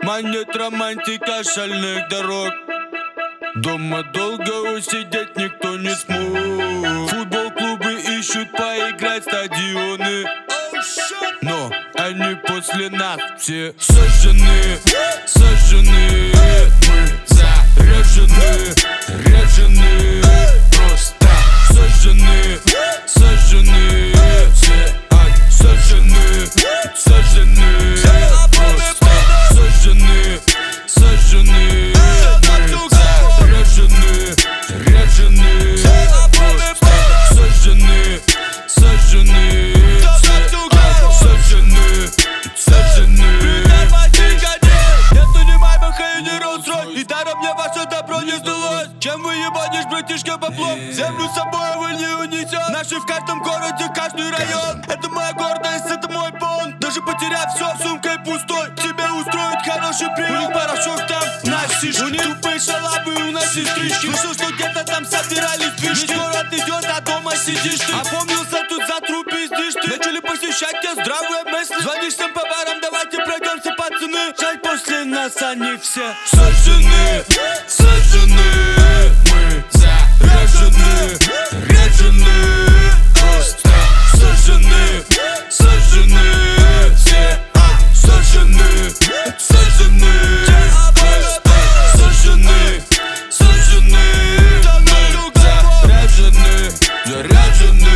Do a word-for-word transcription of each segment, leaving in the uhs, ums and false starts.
Манит романтика шальных дорог. Дома долго усидеть никто не смог. Футбол клубы ищут поиграть стадионы, но они после нас все сожжены, сожжены. Мы заряжены, заряжены, просто сожжены, сожжены. Все сожжены, сожжены, просто сожжены, сожжены. Мы заряжены, заряжены, просто сожжены, сожжены. Сожжены, сожжены. Нету ни Майбаха и ни Роллс-Ройс, и даром мне ваше добро не сдалось. Чем вы ебанишь, братишка, баблом? Землю с собой вы не унесет. Наши в каждом городе, каждый район. Это моя гордость, это мой бон. Даже потеряв все, сумкой пустой, тебе устроит хороший прием. У них порошок там, носишь. У них тупые шалавы, у нас сестрички. Слышал, что где-то там собирались движки. Весь город идет, а дома сидишь ты. Опомнился тут за труп пиздишь ты. Начали посещать тебя здравые мысли. Звонишь всем по барам, давайте пройдемся, пацаны. Жаль, после нас они все сожжены, сожжены. Мы заряжены, заряжены, просто сожжены, сожжены. Все сожжены, сожжены, просто сожжены, сожжены. Мы заряжены, заряжены.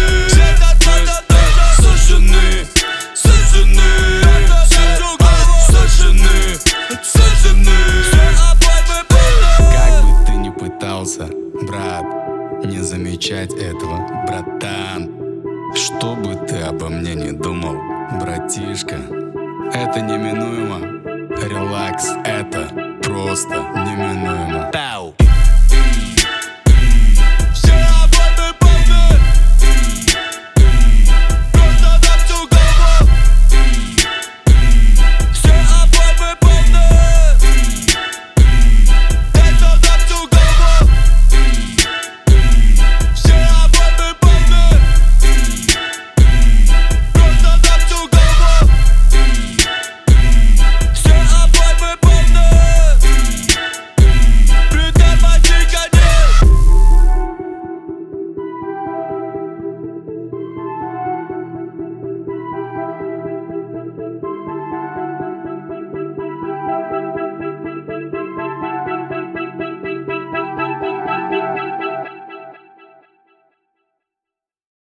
Сожжены, сожжены, сожжены, сожжены. Как бы ты ни пытался, брат, не замечать этого, братан. Что бы ты обо мне не думал, братишка, это неминуемо. Релакс, это просто неминуемо. Пау.